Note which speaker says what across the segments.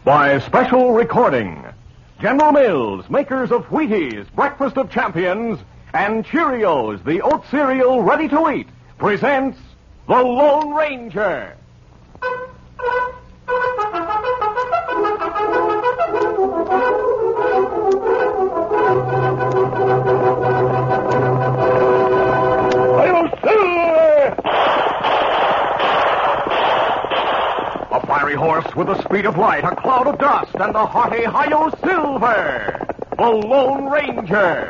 Speaker 1: By special recording, General Mills, makers of Wheaties, Breakfast of Champions, and Cheerios, the oat cereal ready to eat, presents The Lone Ranger. A fiery horse with the speed of light, a cloud of dust, and a hearty Hi-Yo Silver, the Lone Ranger.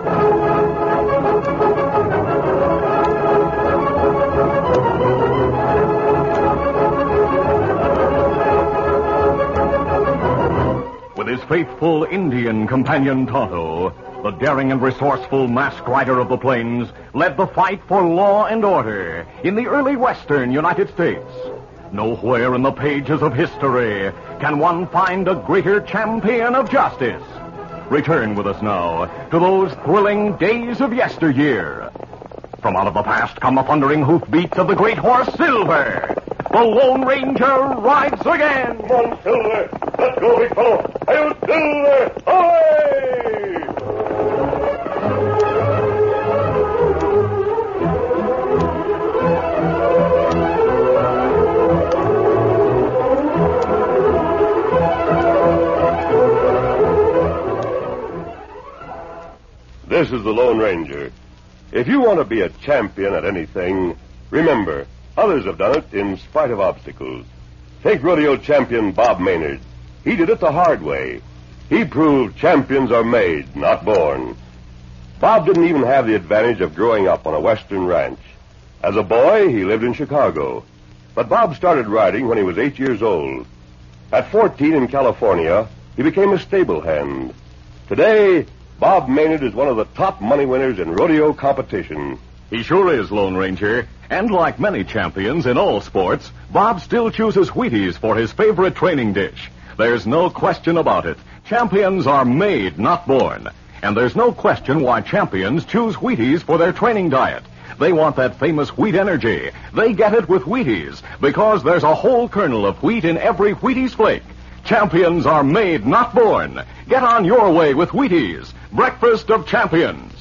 Speaker 1: With his faithful Indian companion Tonto, the daring and resourceful masked rider of the plains led the fight for law and order in the early western United States. Nowhere in the pages of history can one find a greater champion of justice. Return with us now to those thrilling days of yesteryear. From out of the past come the thundering hoofbeats of the great horse Silver. The Lone Ranger rides again.
Speaker 2: Come on, Silver. Let's go, big fellow. Hail, Silver! Away! This is the Lone Ranger. If you want to be a champion at anything, remember, others have done it in spite of obstacles. Take rodeo champion Bob Maynard. He did it the hard way. He proved champions are made, not born. Bob didn't even have the advantage of growing up on a western ranch. As a boy, he lived in Chicago. But Bob started riding when he was 8 years old. At 14 in California, he became a stable hand. Today, Bob Maynard is one of the top money winners in rodeo competition.
Speaker 1: He sure is, Lone Ranger. And like many champions in all sports, Bob still chooses Wheaties for his favorite training dish. There's no question about it. Champions are made, not born. And there's no question why champions choose Wheaties for their training diet. They want that famous wheat energy. They get it with Wheaties because there's a whole kernel of wheat in every Wheaties flake. Champions are made, not born. Get on your way with Wheaties, Breakfast of Champions.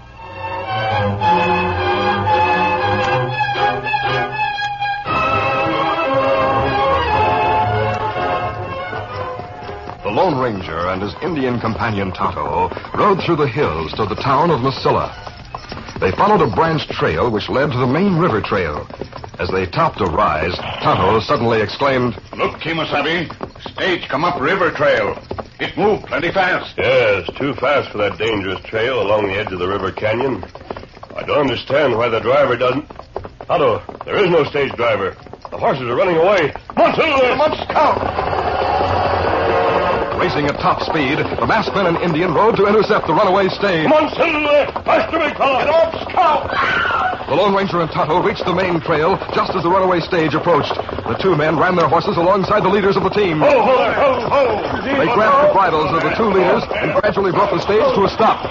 Speaker 3: The Lone Ranger and his Indian companion Tonto rode through the hills to the town of Mesilla. They followed a branch trail which led to the main river trail. As they topped a rise, Tonto suddenly exclaimed,
Speaker 4: "Look, Kemosabe. Stage come up river trail. It moved plenty fast."
Speaker 2: Yes, too fast for that dangerous trail along the edge of the river canyon. I don't understand why the driver doesn't... Tonto, there is no stage driver. The horses are running away. Come on, Silver!
Speaker 4: Come on, Scout!
Speaker 3: Racing at top speed, the masked men and Indian rode to intercept the runaway stage.
Speaker 2: Come on, Silver! Faster, big fellow!
Speaker 4: Get off, Scout!
Speaker 3: The Lone Ranger and Tonto reached the main trail just as the runaway stage approached. The two men ran their horses alongside the leaders of the team.
Speaker 2: Ho, ho, there, ho, ho!
Speaker 3: They grabbed the bridles of the two leaders and gradually brought the stage to a stop.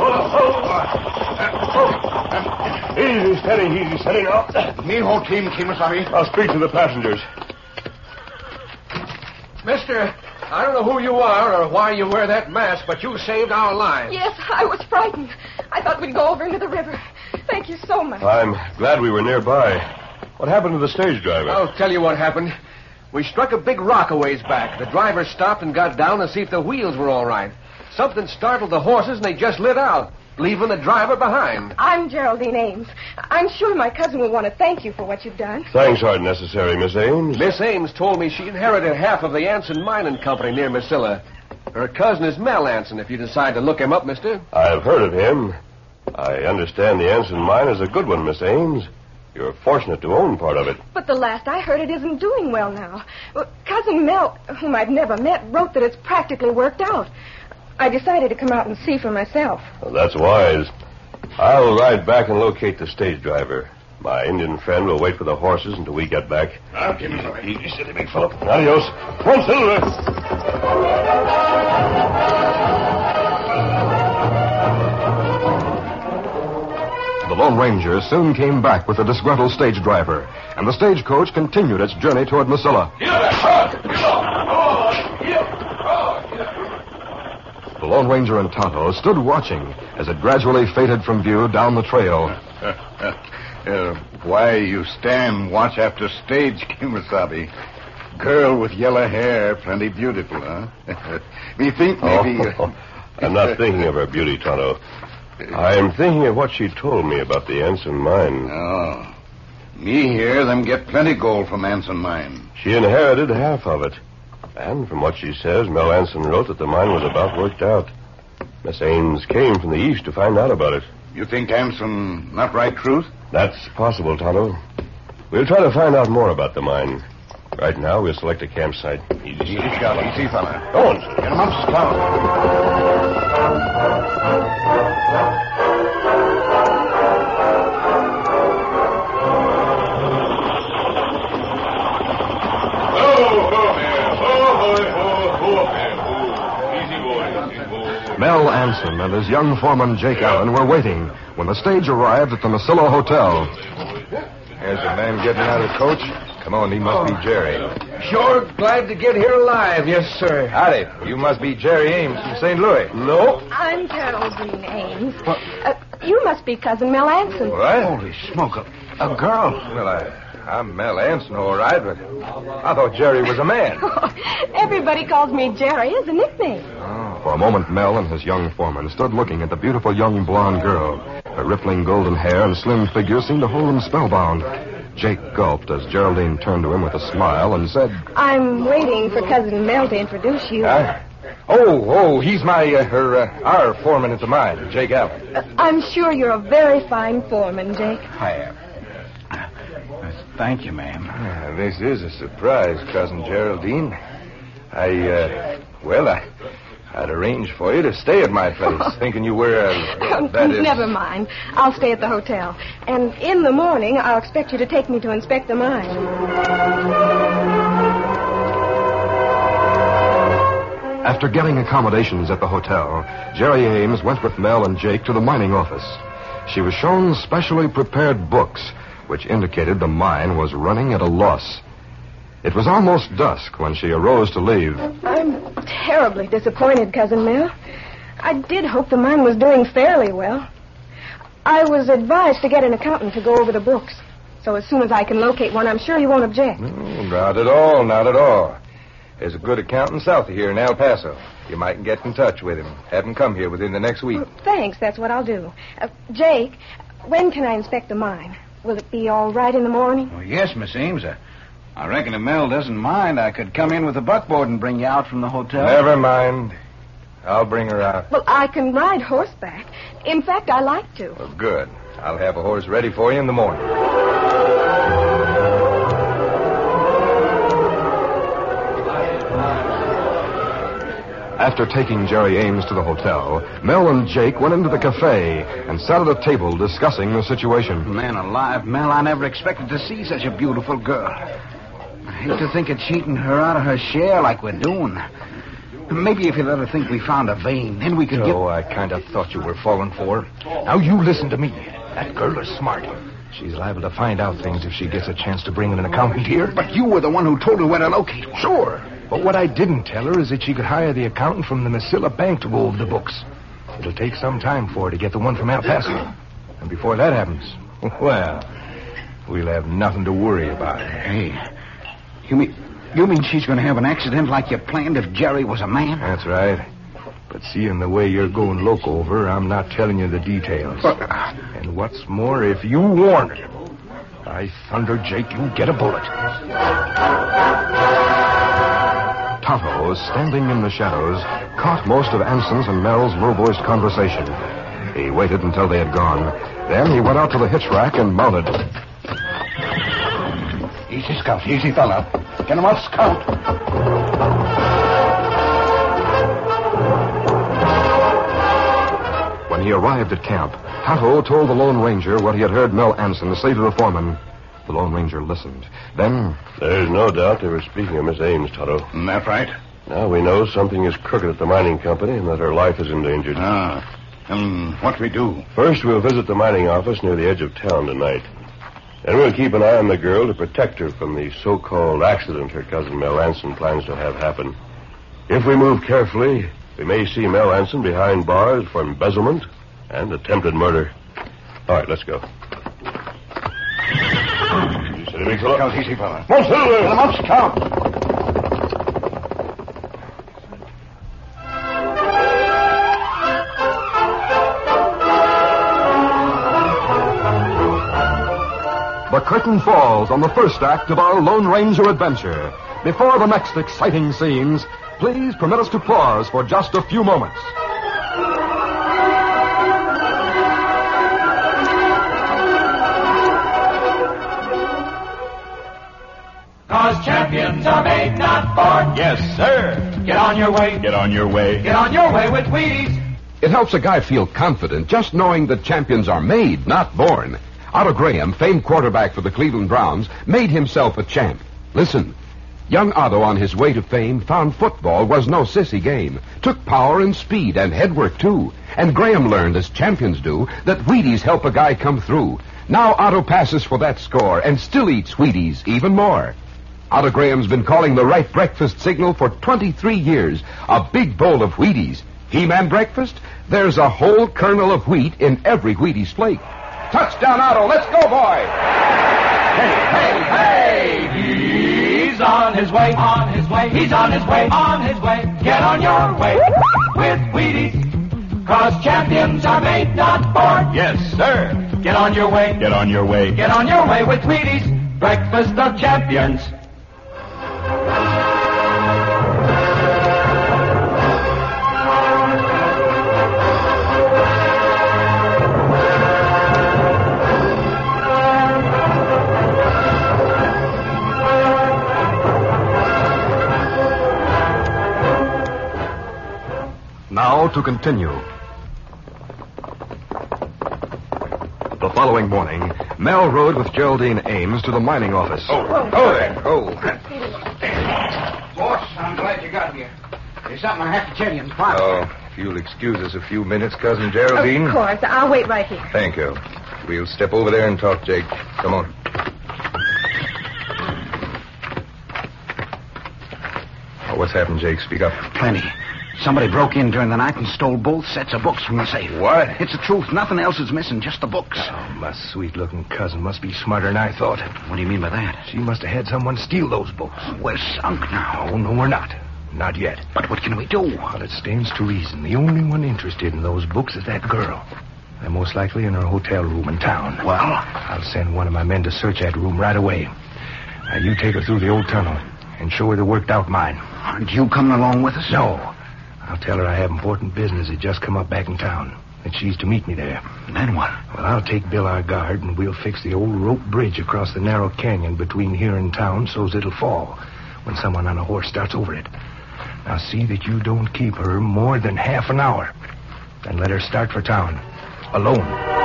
Speaker 2: Easy, steady now.
Speaker 4: Me whole team, Kemosabe.
Speaker 2: I'll speak to the passengers.
Speaker 5: Mister, I don't know who you are or why you wear that mask, but you saved our lives.
Speaker 6: Yes, I was frightened. I thought we'd go over into the river. Thank you so much.
Speaker 2: I'm glad we were nearby. What happened to the stage driver?
Speaker 5: I'll tell you what happened. We struck a big rock a ways back. The driver stopped and got down to see if the wheels were all right. Something startled the horses and they just lit out, leaving the driver behind.
Speaker 6: I'm Geraldine Ames. I'm sure my cousin will want to thank you for what you've done.
Speaker 2: Thanks aren't necessary, Miss Ames.
Speaker 5: Miss Ames told me she inherited half of the Anson Mining Company near Mesilla. Her cousin is Mel Anson, if you decide to look him up, mister.
Speaker 2: I've heard of him. I understand the Anson mine is a good one, Miss Ames. You're fortunate to own part of it.
Speaker 6: But the last I heard, it isn't doing well now. Well, Cousin Mel, whom I've never met, wrote that it's practically worked out. I decided to come out and see for myself.
Speaker 2: Well, that's wise. I'll ride back and locate the stage driver. My Indian friend will wait for the horses until we get back.
Speaker 4: Now, Kemosabe, easy, steady, big fellow.
Speaker 2: Adios. Come on, Silver.
Speaker 3: The Lone Ranger soon came back with the disgruntled stage driver, and the stagecoach continued its journey toward Mesilla.
Speaker 4: Here,
Speaker 3: Lone Ranger and Tonto stood watching as it gradually faded from view down the trail.
Speaker 4: Why you stand watch after stage, Kimasabi? Girl with yellow hair, plenty beautiful, huh? Me think maybe...
Speaker 2: I'm not thinking of her beauty, Tonto. I am thinking of what she told me about the Anson mine.
Speaker 4: Oh. Me hear them get plenty gold from Anson mine.
Speaker 2: She inherited half of it. And from what she says, Mel Anson wrote that the mine was about worked out. Miss Ames came from the east to find out about it.
Speaker 4: You think Anson not write truth?
Speaker 2: That's possible, Tonto. We'll try to find out more about the mine. Right now, we'll select a campsite.
Speaker 4: Easy, Scout. Easy, fella.
Speaker 2: Go on.
Speaker 4: Get him up, Scout.
Speaker 3: Mel Anson and his young foreman, Jake Allen, were waiting when the stage arrived at the Masilla Hotel.
Speaker 5: There's a man getting out of the coach. Come on, he must be Jerry.
Speaker 7: Sure glad to get here alive, yes, sir.
Speaker 5: Howdy. You must be Jerry Ames from St. Louis.
Speaker 7: No.
Speaker 6: I'm Geraldine Ames. You must be Cousin Mel Anson.
Speaker 5: What?
Speaker 7: Holy smoke, a girl.
Speaker 5: Well, I'm Mel Anson, all right, but I thought Jerry was a man.
Speaker 6: Everybody calls me Jerry as a nickname.
Speaker 3: For a moment, Mel and his young foreman stood looking at the beautiful young blonde girl. Her rippling golden hair and slim figure seemed to hold them spellbound. Jake gulped as Geraldine turned to him with a smile and said,
Speaker 6: I'm waiting for Cousin Mel to introduce you.
Speaker 5: He's our foreman at the mine, Jake Allen.
Speaker 6: I'm sure you're a very fine foreman, Jake.
Speaker 7: I am. Thank you, ma'am.
Speaker 5: This is a surprise, Cousin Geraldine. I'd arranged for you to stay at my place, thinking you were,
Speaker 6: Never mind. I'll stay at the hotel. And in the morning, I'll expect you to take me to inspect the mine.
Speaker 3: After getting accommodations at the hotel, Jerry Ames went with Mel and Jake to the mining office. She was shown specially prepared books, which indicated the mine was running at a loss. It was almost dusk when she arose to leave.
Speaker 6: I'm terribly disappointed, Cousin Mel. I did hope the mine was doing fairly well. I was advised to get an accountant to go over the books. So as soon as I can locate one, I'm sure you won't object.
Speaker 5: Not at all, not at all. There's a good accountant south of here in El Paso. You might get in touch with him. Have him come here within the next week.
Speaker 6: Thanks, that's what I'll do. Jake, when can I inspect the mine? Will it be all right in the morning?
Speaker 7: Oh, yes, Miss Ames. I reckon if Mel doesn't mind, I could come in with a buckboard and bring you out from the hotel.
Speaker 5: Never mind. I'll bring her out.
Speaker 6: Well, I can ride horseback. In fact, I like to.
Speaker 5: Well, good. I'll have a horse ready for you in the morning.
Speaker 3: After taking Jerry Ames to the hotel, Mel and Jake went into the cafe and sat at a table discussing the situation.
Speaker 7: Man alive, Mel, I never expected to see such a beautiful girl. I hate to think of cheating her out of her share like we're doing. Maybe if you let her think we found a vein, then we could get...
Speaker 5: Oh, I kind of thought you were falling for her. Now, you listen to me. That girl is smart. She's liable to find out things if she gets a chance to bring in an accountant here.
Speaker 7: But you were the one who told her where to locate one.
Speaker 5: Sure. But what I didn't tell her is that she could hire the accountant from the Masilla Bank to go over the books. It'll take some time for her to get the one from El Paso. And before that happens, well, we'll have nothing to worry about.
Speaker 7: Hey, you mean she's going to have an accident like you planned if Jerry was a man?
Speaker 5: That's right. But seeing the way you're going loco over her, I'm not telling you the details.
Speaker 7: But,
Speaker 5: and what's more, if you warn her, by thunder, Jake, you'll get a bullet.
Speaker 3: Tonto, standing in the shadows, caught most of Anson's and Mel's low-voiced conversation. He waited until they had gone. Then he went out to the hitch rack and mounted.
Speaker 7: Easy, Scout. Easy, fella. Get him off, Scout.
Speaker 3: When he arrived at camp, Tonto told the Lone Ranger what he had heard Mel Anson say to the foreman. The Lone Ranger listened. Then...
Speaker 2: There's no doubt they were speaking of Miss Ames, Tonto.
Speaker 7: Isn't that right?
Speaker 2: Now we know something is crooked at the mining company and that her life is endangered.
Speaker 7: And what we do?
Speaker 2: First, we'll visit the mining office near the edge of town tonight. Then we'll keep an eye on the girl to protect her from the so-called accident her cousin Mel Anson plans to have happen. If we move carefully, We may see Mel Anson behind bars for embezzlement and attempted murder. All right, let's go. Steady, big fella.
Speaker 4: Count easy, fella.
Speaker 2: Come on, Silver.
Speaker 7: Come on, Scout.
Speaker 3: The curtain falls on the first act of our Lone Ranger adventure. Before the next exciting scenes, please permit us to pause for just a few moments.
Speaker 8: Cause champions are made, not born.
Speaker 1: Yes, sir.
Speaker 8: Get on your way.
Speaker 1: Get on your way.
Speaker 8: Get on your way with Wheaties.
Speaker 3: It helps a guy feel confident just knowing that champions are made, not born. Otto Graham, famed quarterback for the Cleveland Browns, made himself a champ. Listen, young Otto on his way to fame found football was no sissy game. Took power and speed and headwork, too. And Graham learned, as champions do, that Wheaties help a guy come through. Now Otto passes for that score and still eats Wheaties even more. Otto Graham's been calling the right breakfast signal for 23 years. A big bowl of Wheaties. He-Man breakfast? There's a whole kernel of wheat in every Wheaties flake. Touchdown, Otto. Let's go, boy.
Speaker 8: Hey, he's on his way, on his way, he's on his way, on his way. Get on your way with Wheaties. Cause champions are made, not born.
Speaker 1: Yes, sir.
Speaker 8: Get on your way.
Speaker 1: Get on your way.
Speaker 8: Get on your way with Wheaties. Breakfast of champions.
Speaker 3: Now to continue. The following morning, Mel rode with Geraldine Ames to the mining office.
Speaker 4: Oh there.
Speaker 7: Boss, I'm glad you got here. There's something I have to tell you in private.
Speaker 5: Oh, if you'll excuse us a few minutes, Cousin Geraldine.
Speaker 6: Of course. I'll wait right here.
Speaker 5: Thank you. We'll step over there and talk, Jake. Come on. Oh, what's happened, Jake? Speak up.
Speaker 7: Plenty. Somebody broke in during the night and stole both sets of books from the safe.
Speaker 5: What?
Speaker 7: It's the truth. Nothing else is missing, just the books.
Speaker 5: Oh, my sweet-looking cousin must be smarter than I thought.
Speaker 7: What do you mean by that?
Speaker 5: She must have had someone steal those books.
Speaker 7: We're sunk now.
Speaker 5: Oh, no, we're not. Not yet.
Speaker 7: But what can we do?
Speaker 5: Well, it stands to reason. The only one interested in those books is that girl. They're most likely in her hotel room in town.
Speaker 7: Well?
Speaker 5: I'll send one of my men to search that room right away. Now, you take her through the old tunnel and show her the worked-out mine.
Speaker 7: Aren't you coming along with us?
Speaker 5: No. I'll tell her I have important business that just come up back in town, that she's to meet me there.
Speaker 7: Then what?
Speaker 5: Well, I'll take Bill, our guard, and we'll fix the old rope bridge across the narrow canyon between here and town so's it'll fall when someone on a horse starts over it. Now, see that you don't keep her more than half an hour. Then let her start for town, alone.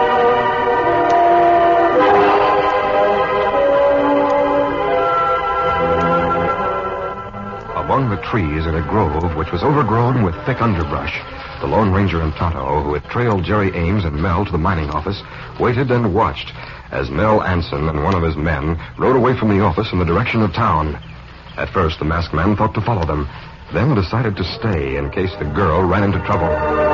Speaker 3: Among the trees in a grove which was overgrown with thick underbrush, the Lone Ranger and Tonto, who had trailed Jerry Ames and Mel to the mining office, waited and watched as Mel Anson and one of his men rode away from the office in the direction of town. At first, the masked man thought to follow them, then decided to stay in case the girl ran into trouble.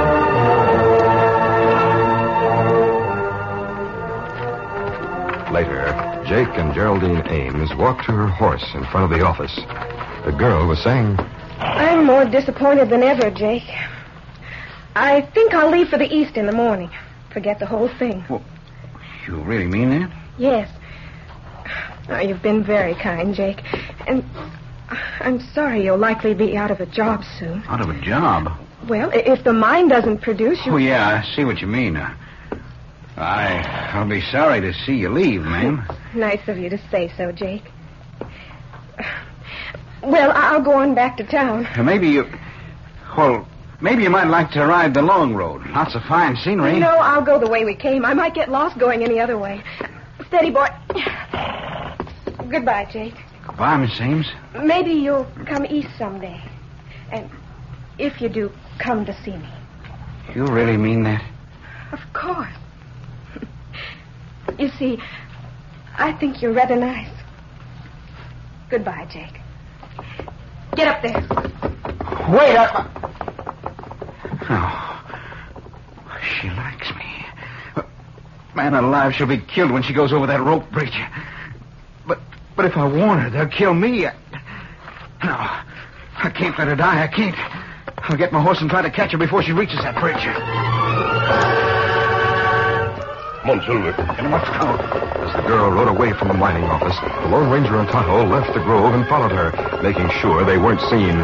Speaker 3: Later, Jake and Geraldine Ames walked to her horse in front of the office. The girl was saying,
Speaker 6: I'm more disappointed than ever, Jake. I think I'll leave for the East in the morning. Forget the whole thing.
Speaker 7: Well, you really mean that?
Speaker 6: Yes. Oh, you've been very kind, Jake. And I'm sorry you'll likely be out of a job soon.
Speaker 7: Out of a job?
Speaker 6: Well, if the mine doesn't produce, you...
Speaker 7: Oh, yeah, I see what you mean. I'll be sorry to see you leave, ma'am.
Speaker 6: Nice of you to say so, Jake. Well, I'll go on back to town.
Speaker 7: Maybe you might like to ride the long road. Lots of fine scenery.
Speaker 6: No, I'll go the way we came. I might get lost going any other way. Steady, boy. Goodbye, Jake.
Speaker 7: Goodbye, Miss Ames.
Speaker 6: Maybe you'll come east someday. And if you do, come to see me.
Speaker 7: You really mean that?
Speaker 6: Of course. You see, I think you're rather nice. Goodbye, Jake. Get up there.
Speaker 7: Wait, No. She likes me. Man alive, she'll be killed when she goes over that rope bridge. But if I warn her, they'll kill me. No. I can't let her die. I can't. I'll get my horse and try to catch her before she reaches that bridge.
Speaker 2: Come on, Silver.
Speaker 7: Get him up, Scout.
Speaker 3: As the girl rode away from the mining office, the Lone Ranger and Tonto left the grove and followed her, making sure they weren't seen.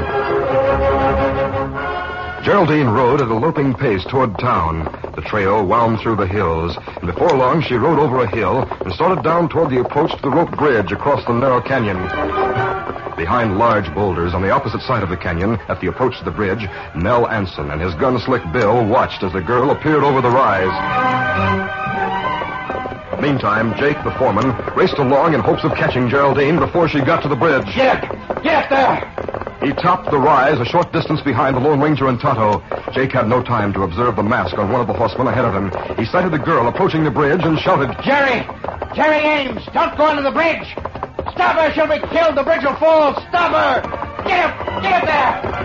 Speaker 3: Geraldine rode at a loping pace toward town. The trail wound through the hills, and before long she rode over a hill and started down toward the approach to the rope bridge across the narrow canyon. Behind large boulders on the opposite side of the canyon, at the approach to the bridge, Mel Anson and his gunslick Bill watched as the girl appeared over the rise. Meantime, Jake, the foreman, raced along in hopes of catching Geraldine before she got to the bridge.
Speaker 7: Get there!
Speaker 3: He topped the rise a short distance behind the Lone Ranger and Tonto. Jake had no time to observe the mask on one of the horsemen ahead of him. He sighted the girl approaching the bridge and shouted,
Speaker 7: Jerry Ames, don't go under the bridge! Stop her, she'll be killed, the bridge will fall! Stop her! Get there!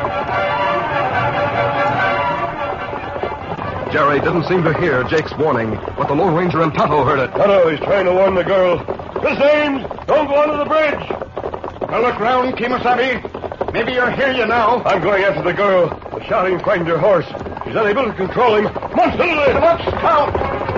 Speaker 3: Jerry didn't seem to hear Jake's warning, but the Lone Ranger and Tonto heard it.
Speaker 2: Tonto, he's trying to warn the girl. Miss Ames, don't go under the bridge.
Speaker 4: Now look round, Kemosabe. Maybe you'll hear you now.
Speaker 2: I'm going after the girl. The shouting frightened her horse. She's unable to control him. Come on, Silver.
Speaker 4: Come on, Scout.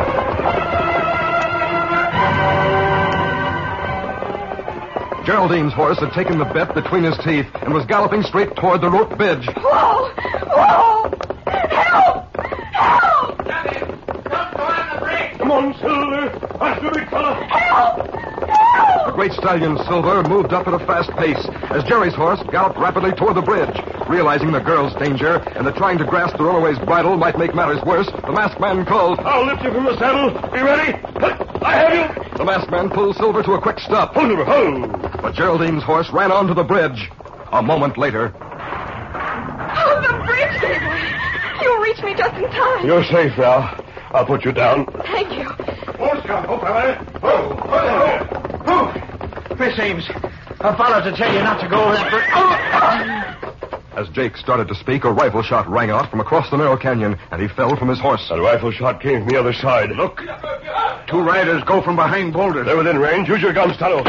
Speaker 3: Geraldine's horse had taken the bit between his teeth and was galloping straight toward the rope bridge.
Speaker 6: Whoa! Whoa! Help! Help!
Speaker 8: Don't go on the bridge!
Speaker 2: Come on, Silver. Faster, big fella.
Speaker 6: Help!
Speaker 3: The great stallion Silver moved up at a fast pace as Jerry's horse galloped rapidly toward the bridge. Realizing the girl's danger and that trying to grasp the runaway's bridle might make matters worse, the masked man called,
Speaker 2: I'll lift you from the saddle. Be ready. I have you.
Speaker 3: The masked man pulled Silver to a quick stop.
Speaker 2: Hold Silver, hold.
Speaker 3: But Geraldine's horse ran onto the bridge. A moment later.
Speaker 6: Oh, the bridge gave way. You'll reach me just in time.
Speaker 2: You're safe now. I'll put you down.
Speaker 6: Thank you.
Speaker 4: Oh, Scout. Oh, fella. Oh.
Speaker 7: Miss Ames, I followed to tell you not to go over that bridge.
Speaker 3: As Jake started to speak, a rifle shot rang out from across the narrow canyon, and he fell from his horse.
Speaker 2: That rifle shot came from the other side.
Speaker 4: Look. Two riders go from behind boulders.
Speaker 2: They're within range. Use your guns, Tonto.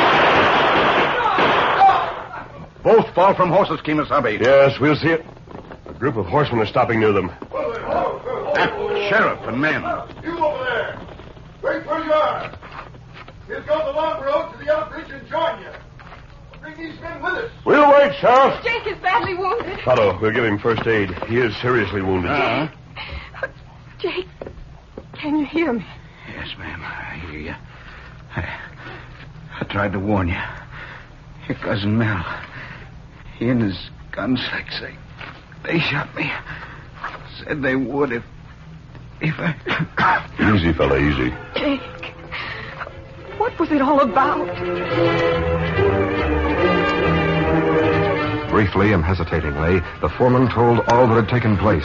Speaker 4: Both fall from horses, Kemosabe.
Speaker 2: Yes, we'll see it. A group of horsemen are stopping near them.
Speaker 4: That sheriff and men.
Speaker 9: You over there. Wait where you are. We'll go the long road to the other bridge and join you. Bring these men with us.
Speaker 2: We'll wait, Sheriff.
Speaker 6: Jake is badly wounded.
Speaker 2: Tonto, we'll give him first aid. He is seriously wounded.
Speaker 6: Jake, can you hear me?
Speaker 7: Yes, ma'am, I hear you. I tried to warn you. Your cousin Mel. He and his gunslicks, they shot me. Said they would if I...
Speaker 2: Easy, fella, easy.
Speaker 6: Jake, what was it all about?
Speaker 3: Briefly and hesitatingly, the foreman told all that had taken place.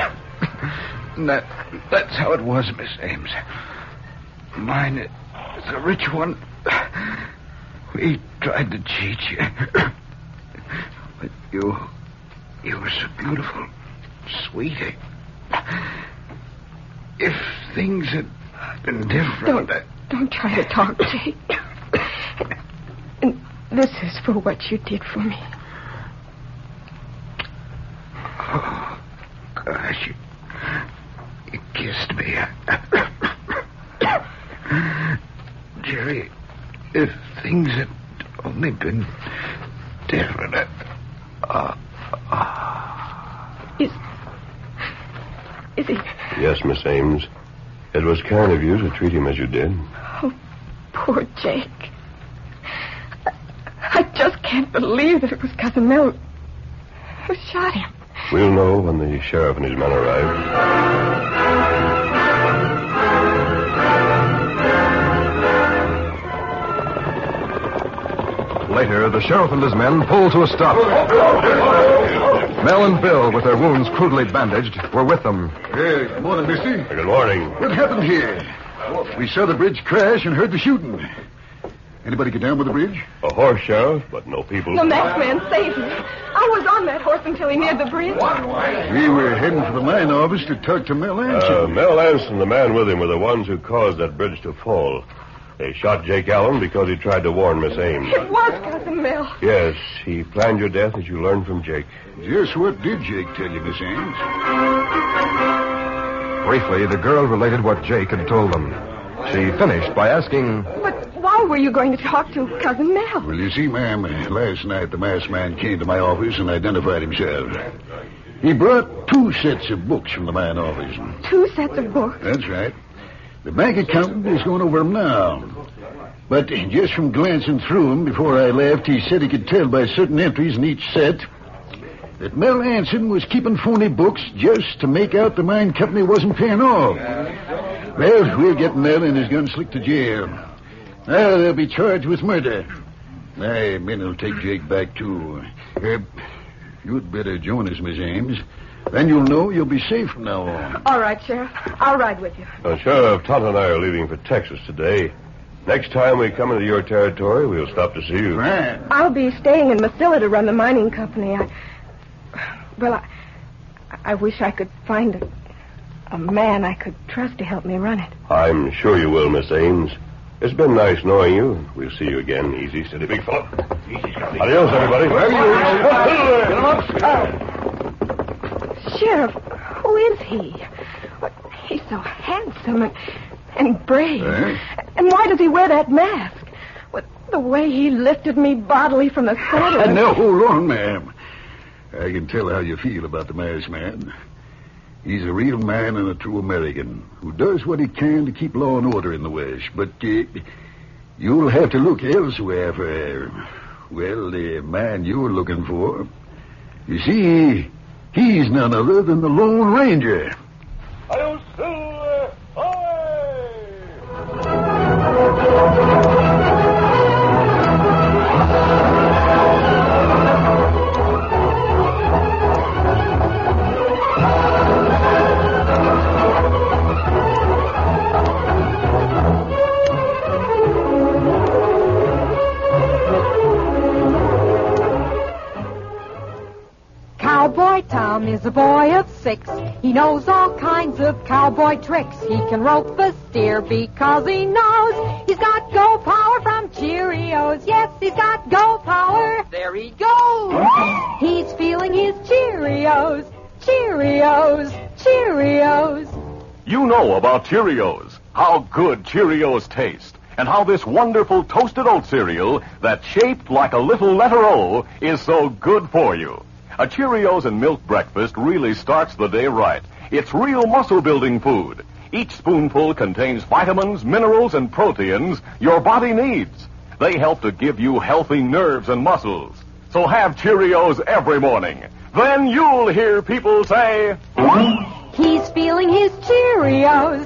Speaker 7: That's how it was, Miss Ames. Mine is a rich one. We tried to cheat you. But you were so beautiful, sweet. If things had been different...
Speaker 6: Don't try to talk, Jake. And this is for what you did for me.
Speaker 7: Oh, gosh, you kissed me. Jerry, if things had only been different...
Speaker 6: Is he...
Speaker 2: Yes, Miss Ames. It was kind of you to treat him as you did.
Speaker 6: Oh, poor Jake. I just can't believe that it was Cousin Mel who shot him.
Speaker 2: We'll know when the sheriff and his men arrive.
Speaker 3: Later, the sheriff and his men pulled to a stop. Mel and Bill, with their wounds crudely bandaged, were with them.
Speaker 4: Hey, good morning, mister.
Speaker 2: Good morning.
Speaker 4: What happened here? We saw the bridge crash and heard the shooting.
Speaker 9: Anybody get down with the bridge?
Speaker 2: A horse, Sheriff, but no people.
Speaker 6: The masked man saved me. I was on that horse until he neared the bridge.
Speaker 9: We were heading for the mine office to talk to Mel Anson.
Speaker 2: Mel Anson and the man with him were the ones who caused that bridge to fall. They shot Jake Allen because he tried to warn Miss Ames.
Speaker 6: It was Cousin Mel.
Speaker 2: Yes, he planned your death as you learned from Jake.
Speaker 9: Just what did Jake tell you, Miss Ames?
Speaker 3: Briefly, the girl related what Jake had told them. She finished by asking...
Speaker 6: But why were you going to talk to Cousin Mel?
Speaker 9: Well, you see, ma'am, last night the masked man came to my office and identified himself. He brought 2 sets of books from the mine office.
Speaker 6: 2 sets of books?
Speaker 9: That's right. The bank accountant is going over them now. But just from glancing through them before I left, he said he could tell by certain entries in each set that Mel Anson was keeping phony books just to make out the mine company wasn't paying off. Well, we'll get Mel and his gunslick to jail. Now they'll be charged with murder. Aye, men will take Jake back, too. You'd better join us, Miss Ames. Then you'll know you'll be safe from now on.
Speaker 6: All right, Sheriff. I'll ride with you.
Speaker 2: Sheriff, Tonto and I are leaving for Texas today. Next time we come into your territory, we'll stop to see you.
Speaker 9: Right.
Speaker 6: I'll be staying in Mesilla to run the mining company. I wish I could find a man I could trust to help me run it.
Speaker 2: I'm sure you will, Miss Ames. It's been nice knowing you. We'll see you again. Easy, steady, big fellow. Adios, everybody.
Speaker 6: Sheriff, who is he? He's so handsome and brave. And why does he wear that mask? The way he lifted me bodily from the saddle.
Speaker 9: Now, hold on, ma'am. I can tell how you feel about the masked man. He's a real man and a true American who does what he can to keep law and order in the West. But you'll have to look elsewhere for, well, the man you're looking for. You see, he's none other than the Lone Ranger.
Speaker 2: Adios, Silver!
Speaker 10: Cowboy Tom is a boy of 6. He knows all kinds of cowboy tricks. He can rope a steer because he knows he's got go power from Cheerios. Yes, he's got go power. There he goes. He's feeling his Cheerios. Cheerios. Cheerios.
Speaker 1: You know about Cheerios, how good Cheerios taste, and how this wonderful toasted oat cereal that's shaped like a little letter O is so good for you. A Cheerios and milk breakfast really starts the day right. It's real muscle-building food. Each spoonful contains vitamins, minerals, and proteins your body needs. They help to give you healthy nerves and muscles. So have Cheerios every morning. Then you'll hear people say...
Speaker 10: He's feeling his Cheerios.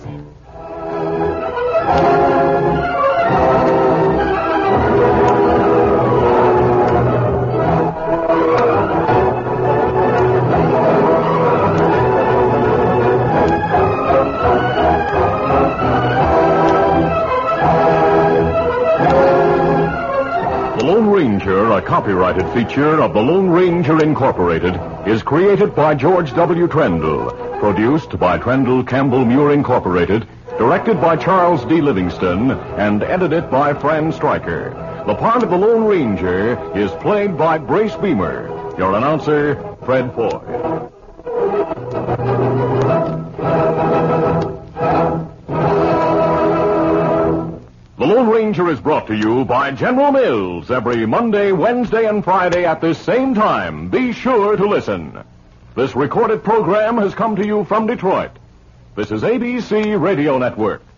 Speaker 1: The Lone Ranger, a copyrighted feature of the Lone Ranger Incorporated, is created by George W. Trendle, produced by Trendle Campbell Muir Incorporated, directed by Charles D. Livingston, and edited by Fran Stryker. The part of the Lone Ranger is played by Brace Beamer. Your announcer, Fred Foy. The Lone Ranger is brought to you by General Mills every Monday, Wednesday, and Friday at this same time. Be sure to listen. This recorded program has come to you from Detroit. This is ABC Radio Network.